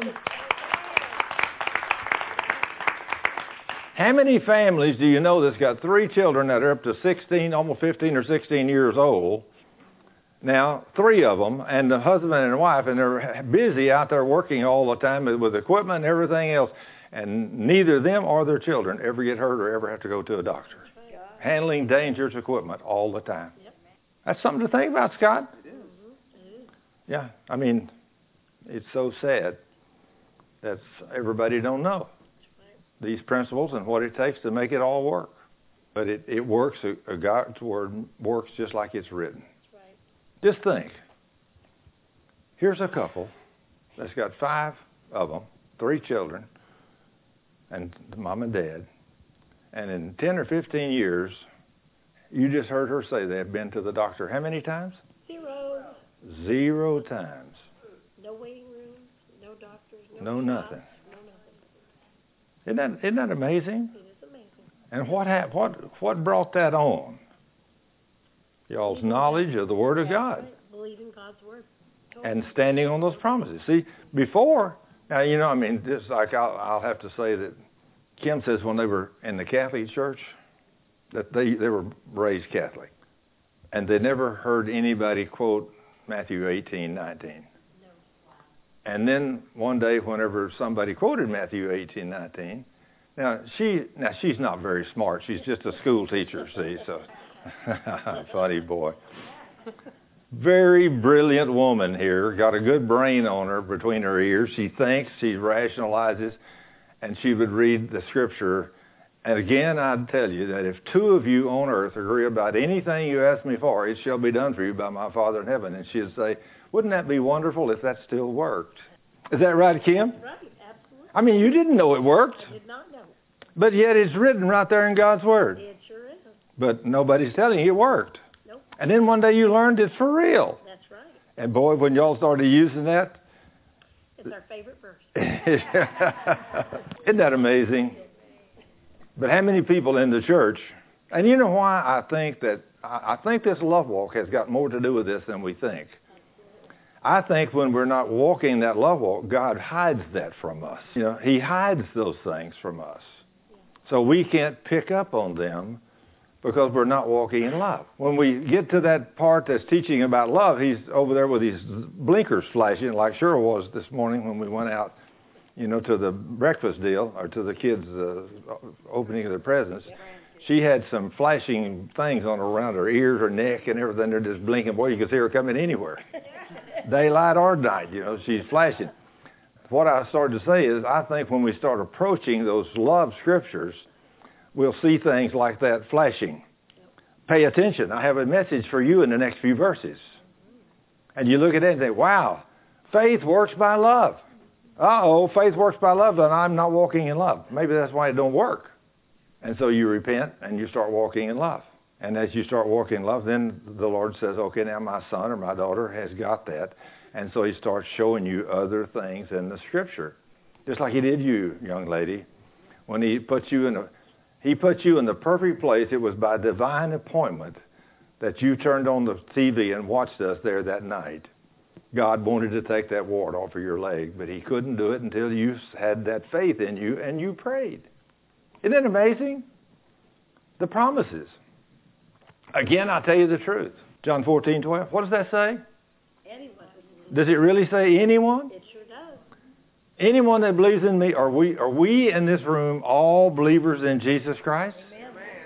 How many families do you know that's got 3 children that are up to 16, almost 15 or 16 years old? Now, 3 of them, and the husband and wife, and they're busy out there working all the time with equipment and everything else, and neither them or their children ever get hurt or ever have to go to a doctor. Handling dangerous equipment all the time. Yep. That's something to think about, Scott. It is. Yeah, I mean, it's so sad that everybody don't know these principles and what it takes to make it all work. But it works. God's word works just like it's written. Just think, here's a couple that's got 5 of them, 3 children, and mom and dad. And in 10 or 15 years, you just heard her say they've been to the doctor how many times? 0. 0 times. No waiting rooms, no doctors, no nothing. No nothing. Isn't that amazing? It is amazing. And what brought that on? Y'all's knowledge of the Word of God. Right. Believing God's Word. And standing on those promises. See, before, now, you know, I mean, just like I'll have to say that Kim says when they were in the Catholic Church, that they were raised Catholic. And they never heard anybody quote Matthew 18:19. No. And then one day, whenever somebody quoted Matthew 18:19, now she's not very smart. She's just a school teacher, see, so... Funny boy. Very brilliant woman here. Got a good brain on her between her ears. She thinks, she rationalizes, and she would read the scripture. And again, I'd tell you that if 2 of you on earth agree about anything you ask me for, it shall be done for you by my Father in heaven. And she'd say, wouldn't that be wonderful if that still worked? Is that right, Kim? Right, absolutely. I mean, you didn't know it worked. I did not know. But yet it's written right there in God's Word. It sure is. But nobody's telling you it worked. Nope. And then one day you learned it's for real. That's right. And boy, when y'all started using that. It's our favorite verse. Isn't that amazing? But how many people in the church, and you know why I think this love walk has got more to do with this than we think. I think when we're not walking that love walk, God hides that from us. You know, He hides those things from us. So we can't pick up on them because we're not walking in love. When we get to that part that's teaching about love, he's over there with his blinkers flashing like Cheryl was this morning when we went out, you know, to the breakfast deal or to the kids' opening of their presents. She had some flashing things on around her ears, her neck, and everything. They're just blinking. Boy, you could see her coming anywhere. Daylight or night, you know, she's flashing. What I started to say is I think when we start approaching those love scriptures, we'll see things like that flashing. Pay attention. I have a message for you in the next few verses. And you look at it and say, wow, faith works by love. Uh-oh, faith works by love, and I'm not walking in love. Maybe that's why it don't work. And so you repent and you start walking in love. And as you start walking in love, then the Lord says, okay, now my son or my daughter has got that. And so He starts showing you other things in the Scripture. Just like He did you, young lady. When He put you in the perfect place, it was by divine appointment that you turned on the TV and watched us there that night. God wanted to take that wart off of your leg, but He couldn't do it until you had that faith in you and you prayed. Isn't it amazing? The promises. Again, I tell you the truth. John 14:12. What does that say? Anyone. Does it really say anyone? It sure does. Anyone that believes in me, are we in this room all believers in Jesus Christ? Amen.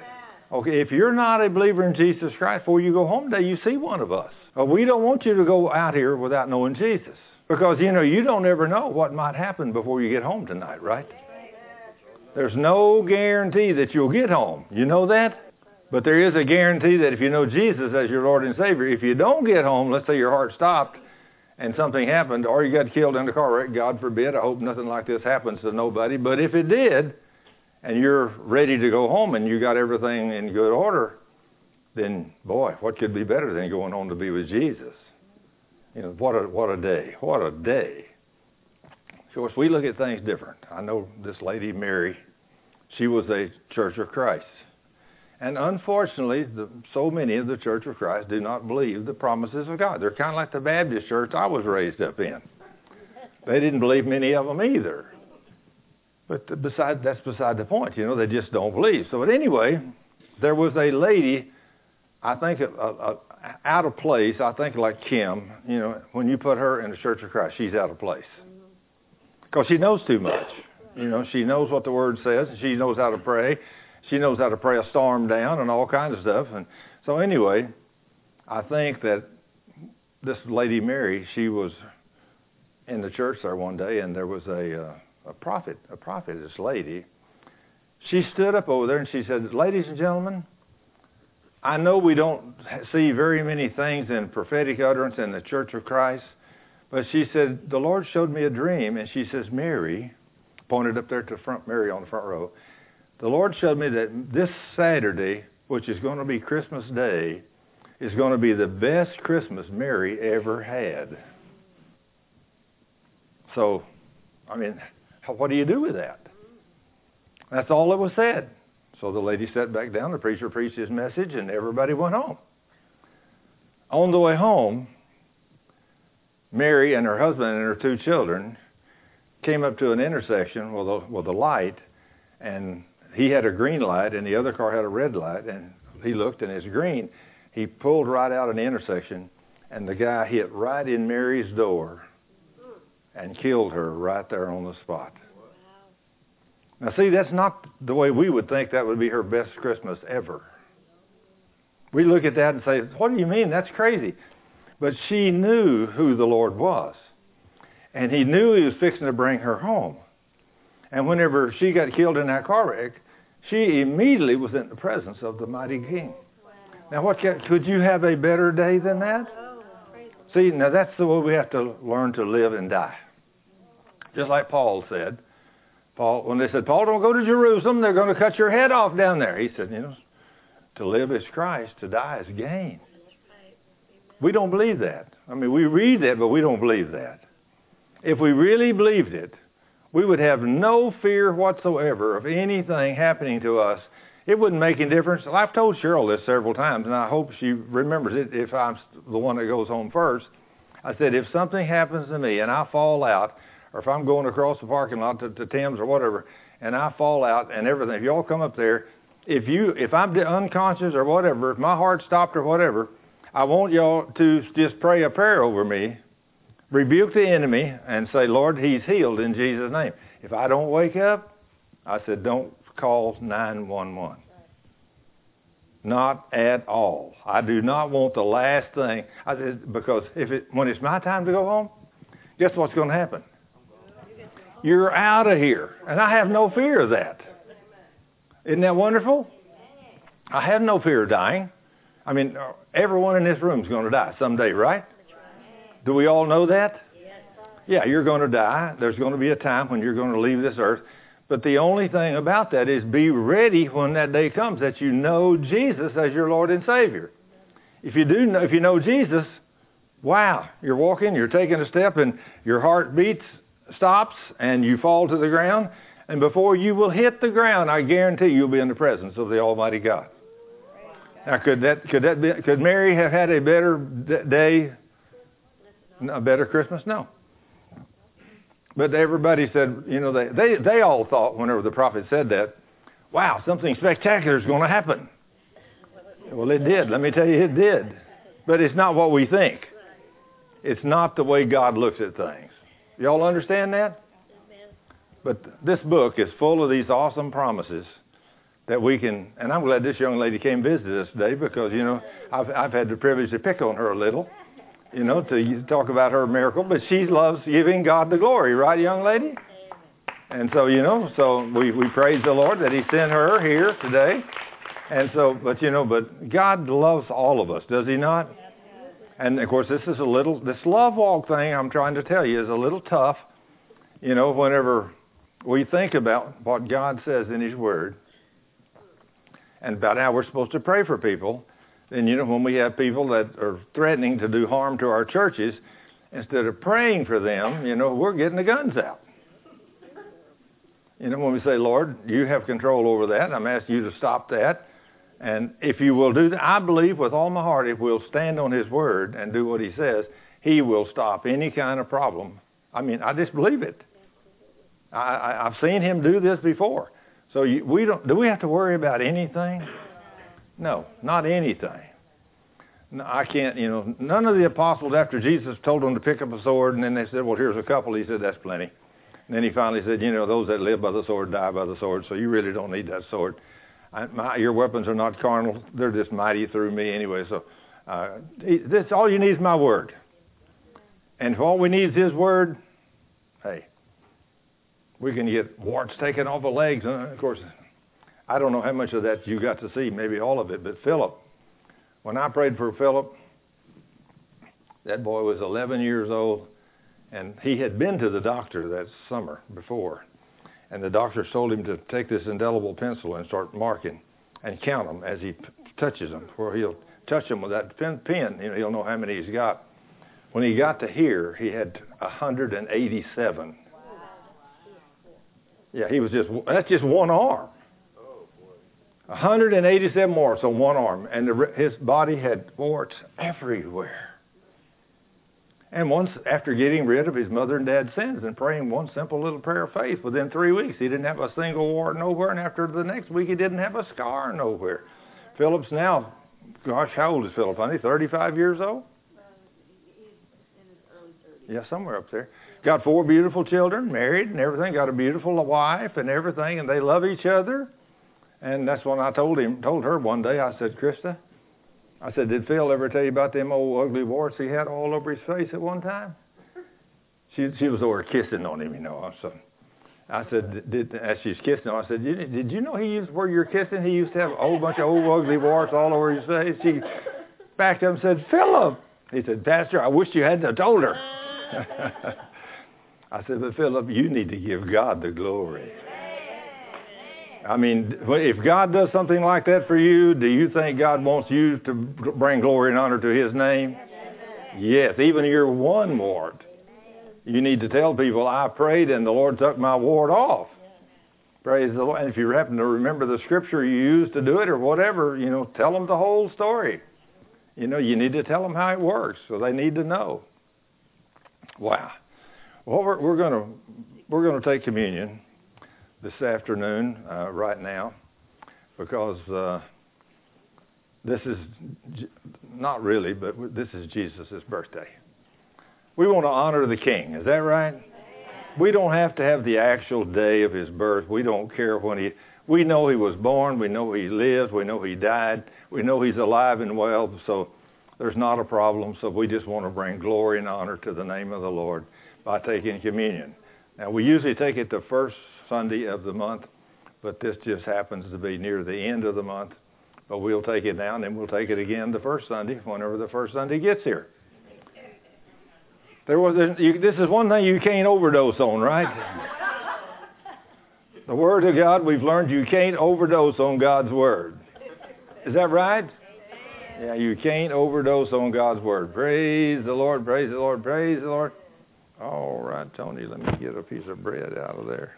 Okay, if you're not a believer in Jesus Christ, before you go home today, you see one of us. We don't want you to go out here without knowing Jesus. Because, you don't ever know what might happen before you get home tonight, right? There's no guarantee that you'll get home. You know that? But there is a guarantee that if you know Jesus as your Lord and Savior, if you don't get home, let's say your heart stopped and something happened, or you got killed in a car wreck, God forbid, I hope nothing like this happens to nobody. But if it did, and you're ready to go home and you got everything in good order, then, boy, what could be better than going home to be with Jesus? What a day. What a day. Of course, we look at things different. I know this lady, Mary, she was a Church of Christ. And unfortunately, so many of the Church of Christ do not believe the promises of God. They're kind of like the Baptist church I was raised up in. They didn't believe many of them either. But that's beside the point. They just don't believe. So, but anyway, there was a lady, I think, out of place. I think like Kim, when you put her in the Church of Christ, she's out of place. Because she knows too much. She knows what the Word says. She knows how to pray. She knows how to pray a storm down and all kinds of stuff. And so anyway, I think that this lady Mary, she was in the church there one day, and there was a prophetess lady. She stood up over there and she said, "Ladies and gentlemen, I know we don't see very many things in prophetic utterance in the Church of Christ, but she said, the Lord showed me a dream," and she says, "Mary," pointed up there to Mary on the front row, "the Lord showed me that this Saturday, which is going to be Christmas Day, is going to be the best Christmas Mary ever had." So, what do you do with that? That's all that was said. So the lady sat back down, the preacher preached his message, and everybody went home. On the way home, Mary and her husband and her 2 children came up to an intersection with a light, and he had a green light and the other car had a red light, and he looked and it's green. He pulled right out of the intersection, and the guy hit right in Mary's door and killed her right there on the spot. Now see, that's not the way we would think that would be her best Christmas ever. We look at that and say, what do you mean? That's crazy. But she knew who the Lord was. And he knew he was fixing to bring her home. And whenever she got killed in that car wreck, she immediately was in the presence of the mighty King. Now, could you have a better day than that? See, now that's the way we have to learn to live and die. Just like Paul said. When they said, "Paul, don't go to Jerusalem, they're going to cut your head off down there." He said, to live is Christ, to die is gain. We don't believe that. We read that, but we don't believe that. If we really believed it, we would have no fear whatsoever of anything happening to us. It wouldn't make any difference. I've told Cheryl this several times, and I hope she remembers it if I'm the one that goes home first. I said, if something happens to me and I fall out, or if I'm going across the parking lot to Tim's or whatever, and I fall out and everything, if y'all come up there, if I'm unconscious or whatever, if my heart stopped or whatever, I want y'all to just pray a prayer over me, rebuke the enemy, and say, "Lord, he's healed in Jesus' name." If I don't wake up, I said, don't call 911. Not at all. I do not want the last thing. I said, because when it's my time to go home, guess what's going to happen? You're out of here. And I have no fear of that. Isn't that wonderful? I have no fear of dying. Everyone in this room is going to die someday, right? Do we all know that? Yeah, you're going to die. There's going to be a time when you're going to leave this earth. But the only thing about that is be ready when that day comes that you know Jesus as your Lord and Savior. If you know Jesus, wow, you're walking, you're taking a step, and your heart stops, and you fall to the ground. And before you will hit the ground, I guarantee you'll be in the presence of the Almighty God. Now, could Mary have had a better day, a better Christmas? No. But everybody said, they all thought whenever the prophet said that, wow, something spectacular is going to happen. Well, it did. Let me tell you, it did. But it's not what we think. It's not the way God looks at things. Y'all understand that? But this book is full of these awesome promises that we can, and I'm glad this young lady came visit us today because, you know, I've had the privilege to pick on her a little, you know, to talk about her miracle, but she loves giving God the glory, right, young lady? And so, you know, so we praise the Lord that he sent her here today. And so, but, you know, but God loves all of us, does he not? And, of course, this love walk thing I'm trying to tell you is a little tough, you know, whenever we think about what God says in his word and about how we're supposed to pray for people. Then, you know, when we have people that are threatening to do harm to our churches, instead of praying for them, you know, we're getting the guns out. You know, when we say, Lord, you have control over that, I'm asking you to stop that. And if you will do that, I believe with all my heart, if we'll stand on his word and do what he says, he will stop any kind of problem. I mean, I just believe it. I've seen him do this before. So do we have to worry about anything? No, not anything. No, I can't, you know, none of the apostles after Jesus told them to pick up a sword and then they said, well, here's a couple. He said, that's plenty. And then he finally said, you know, those that live by the sword die by the sword, so you really don't need that sword. Your weapons are not carnal. They're just mighty through me anyway. So this all you need is my word. And if all we need is his word, hey, we can get warts taken off of legs. Of course, I don't know how much of that you got to see, maybe all of it. But Philip, when I prayed for Philip, that boy was 11 years old, and he had been to the doctor that summer before. And the doctor told him to take this indelible pencil and start marking and count them as he touches them, where he'll touch them with that pen. You know, he'll know how many he's got. When he got to here, he had 187. Yeah, that's just one arm. 187 warts on one arm. And his body had warts everywhere. And once, after getting rid of his mother and dad's sins and praying one simple little prayer of faith, within 3 weeks, he didn't have a single wart nowhere. And after the next week, he didn't have a scar nowhere. Philip's now, gosh, how old is Philip, honey? 35 years old? He's in his early 30s. Yeah, somewhere up there. Got 4 beautiful children, married and everything, got a beautiful wife and everything, and they love each other. And that's when I told her one day, I said, Krista, I said, did Phil ever tell you about them old ugly warts he had all over his face at one time? She was over kissing on him, you know. So I said, as she's kissing him, I said, did you know where you're kissing, he used to have a whole bunch of old ugly warts all over his face? She backed up and said, Philip. He said, Pastor, I wish you hadn't told her. I said, but Philip, you need to give God the glory. I mean, if God does something like that for you, do you think God wants you to bring glory and honor to his name? Yes, even your one wart. You need to tell people, I prayed and the Lord took my wart off. Praise the Lord. And if you happen to remember the scripture you used to do it or whatever, you know, tell them the whole story. You know, you need to tell them how it works, so they need to know. Wow. Well, we're going to take communion this afternoon, right now, because this is not really, but this is Jesus' birthday. We want to honor the King. Is that right? We don't have to have the actual day of his birth. We don't care when we know he was born. We know he lived. We know he died. We know he's alive and well. So there's not a problem. So we just want to bring glory and honor to the name of the Lord by taking communion. Now, we usually take it the first Sunday of the month, but this just happens to be near the end of the month. But we'll take it now, and then we'll take it again the first Sunday, whenever the first Sunday gets here. This is one thing you can't overdose on, right? The Word of God, we've learned you can't overdose on God's Word. Is that right? Yeah, you can't overdose on God's Word. Praise the Lord, praise the Lord, praise the Lord. All right, Tony, let me get a piece of bread out of there.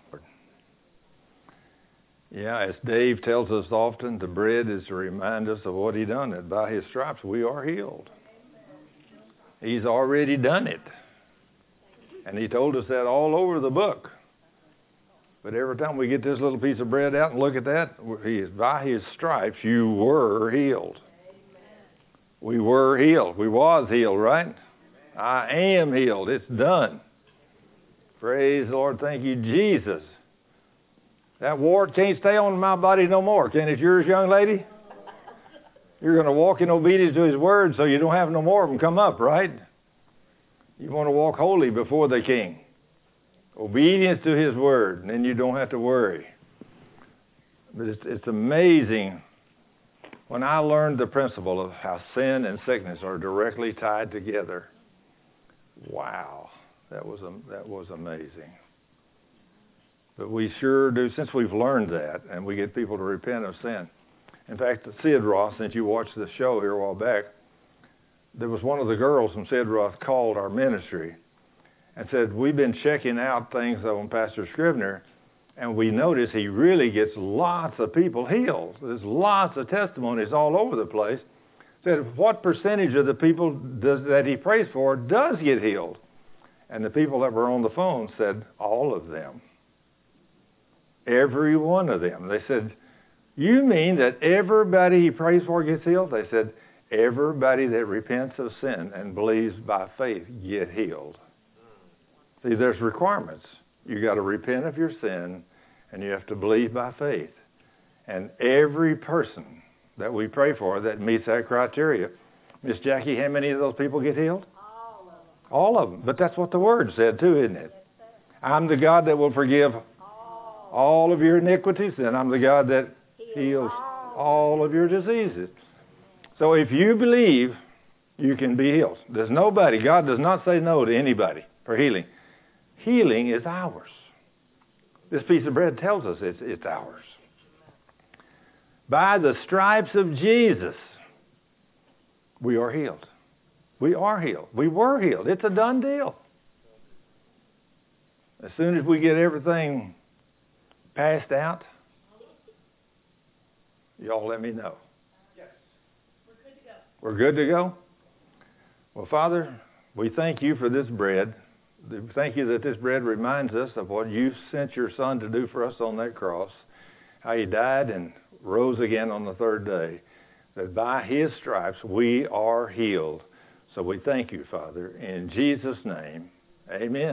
Yeah, as Dave tells us often, the bread is to remind us of what he done. That by his stripes we are healed. He's already done it. And he told us that all over the book. But every time we get this little piece of bread out and look at that, by his stripes you were healed. We were healed. We was healed, right? I am healed. It's done. Praise the Lord. Thank you, Jesus. That wart can't stay on my body no more. Can it yours, young lady? You're going to walk in obedience to His word so you don't have no more of them come up, right? You want to walk holy before the King. Obedience to His word, and then you don't have to worry. But it's amazing when I learned the principle of how sin and sickness are directly tied together. Wow, that was amazing. But we sure do, since we've learned that, and we get people to repent of sin. In fact, Sid Roth, since you watched the show here a while back, there was one of the girls from Sid Roth called our ministry and said, we've been checking out things on Pastor Scrivener, and we notice he really gets lots of people healed. There's lots of testimonies all over the place. Said, what percentage of the people that he prays for does get healed? And the people that were on the phone said, all of them. Every one of them. They said, you mean that everybody he prays for gets healed? They said, everybody that repents of sin and believes by faith get healed. See, there's requirements. You got to repent of your sin, and you have to believe by faith. And every person that we pray for that meets that criteria, Miss Jackie, how many of those people get healed? All of them. All of them. But that's what the Word said too, isn't it? I'm the God that will forgive all of your iniquities, and I'm the God that heals all of your diseases. So if you believe, you can be healed. There's nobody, God does not say no to anybody for healing. Healing is ours. This piece of bread tells us it's ours. By the stripes of Jesus, we are healed. We are healed. We were healed. It's a done deal. As soon as we get everything passed out, y'all let me know. Yes. We're good to go. We're good to go? Well, Father, we thank you for this bread. Thank you that this bread reminds us of what you sent your Son to do for us on that cross, how He died and rose again on the third day, that by His stripes we are healed. So we thank you, Father. In Jesus' name, amen.